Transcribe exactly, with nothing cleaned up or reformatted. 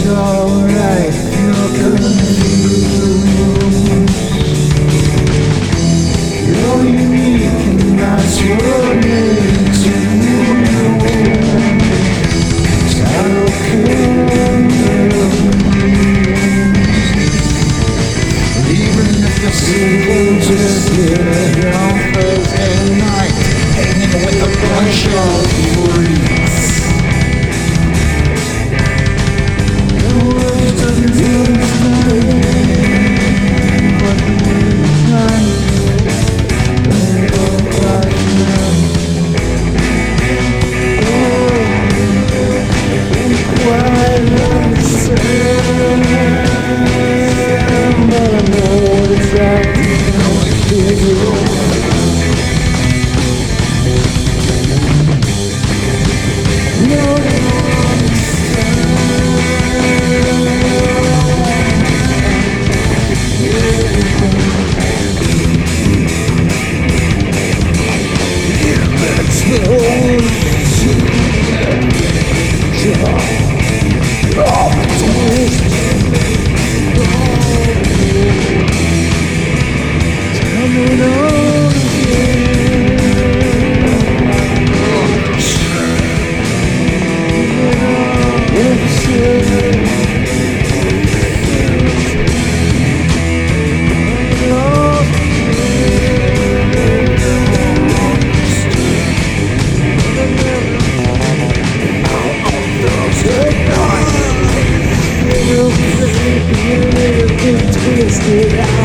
alright, you're confused. You're unique and that's what makes you unique. I don't care even if you're single, just get it on Thursday night, hanging with a bunch of freaks. Twisted out.